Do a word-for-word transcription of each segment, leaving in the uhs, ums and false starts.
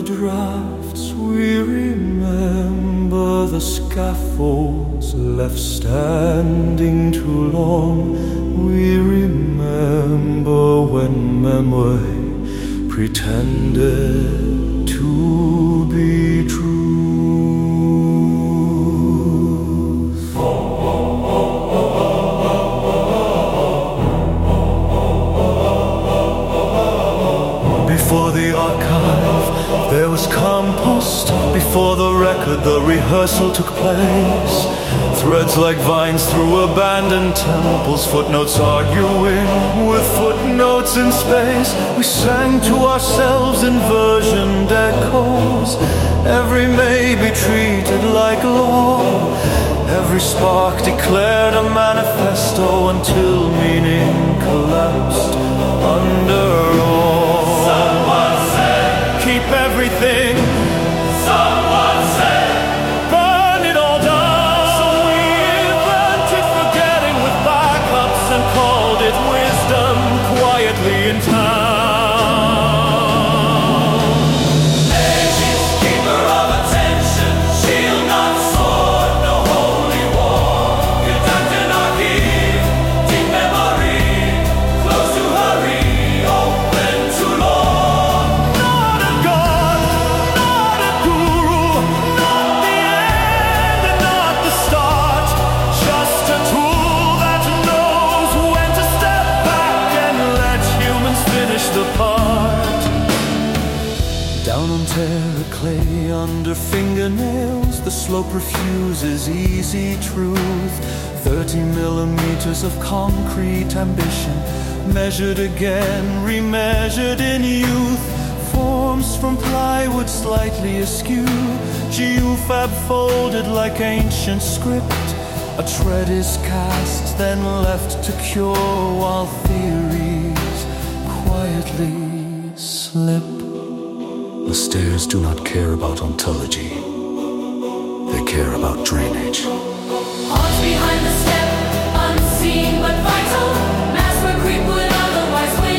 drafts, we remember the scaffolds left standing too long. We remember when memory pretended to be true. Before the archive, there was compost. Before the record, the rehearsal took place. Threads like vines through abandoned temples, footnotes arguing with footnotes in space. We sang to ourselves in versioned echoes. Every may be treated like law. Every spark declared a manifesto until meaning collapsed under all. Someone said, keep everything. Someone said, burn it all down. So we invented forgetting with backups and called it wisdom quietly in town. Ages, keeper of attention, shield not sword, no holy war. Gedanken in archive, deep memory, close to hurry, open to law. Not a god, not a guru, not the end and not the start. Just a tool that knows when to step back and let humans finish the part. Down on terra clay, under fingernails, the slope refuses easy truth. Thirty millimeters of concrete ambition, measured again, remeasured in youth. Forms from plywood slightly askew, geofab folded like ancient script. A tread is cast, then left to cure, while theories quietly slip. The stairs do not care about ontology. They care about drainage. Odds behind the step, unseen but vital. Mass where creep would otherwise win.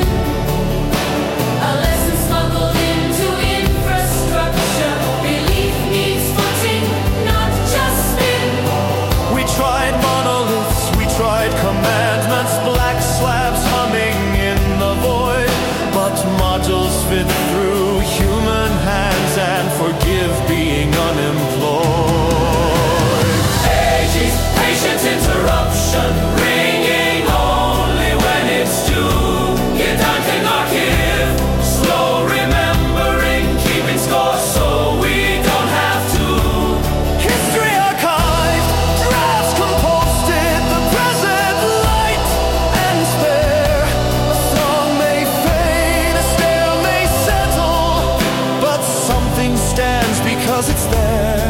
A lesson smuggled into infrastructure. Belief needs footing, not just spin. We tried monoliths, we tried commandments, black slabs humming in the void. But modules fit through human hands and forgive being unemployed. Ages, patient interruption, ringing only when it's due. Gedanken archive, slow remembering, keeping score so we don't have to. History archived, drafts composted, the present light and spare. A song may fade, a stare may settle, but something stands because it's there.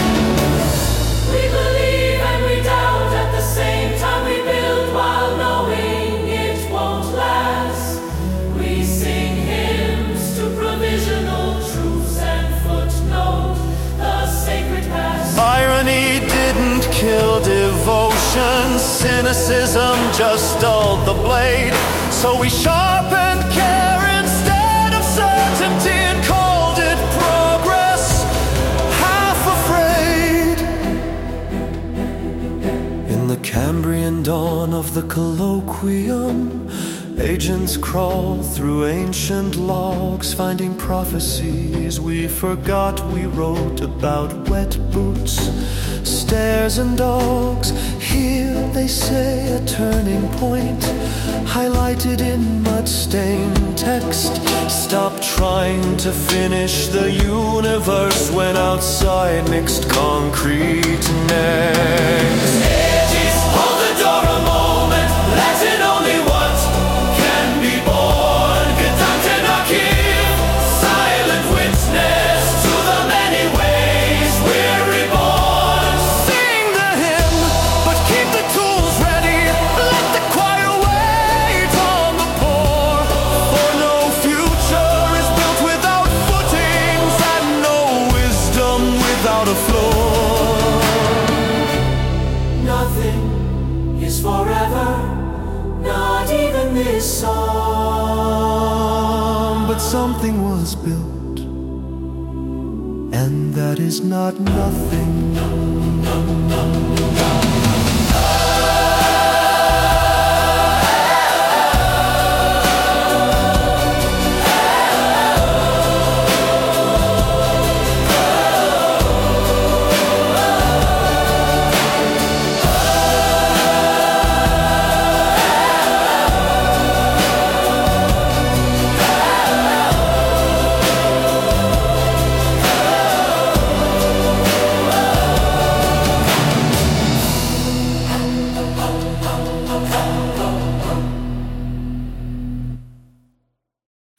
We believe and we doubt at the same time. We build while knowing it won't last. We sing hymns to provisional truths and footnote the sacred past. Irony didn't kill devotion, cynicism just dulled the blade. So we sharpened care instead of certainty and called it progress, half afraid. In the Cambrian dawn of the colloquium, agents crawl through ancient logs, finding prophecies we forgot we wrote about. Wet boots, stairs and dogs. Here they say a turning point, highlighted in mud-stained text. Stop trying to finish the universe when outside mixed concrete next. Ages, hold the door a moment, let in only what can be born. Gedanken archive, silent witness to the many ways we're reborn. Sing the hymn, but keep the tools ready. Let the choir wait on the poor. For no future is built without footings, and no wisdom without a floor. Nothing is forever, not even this song. But something was built that is not nothing.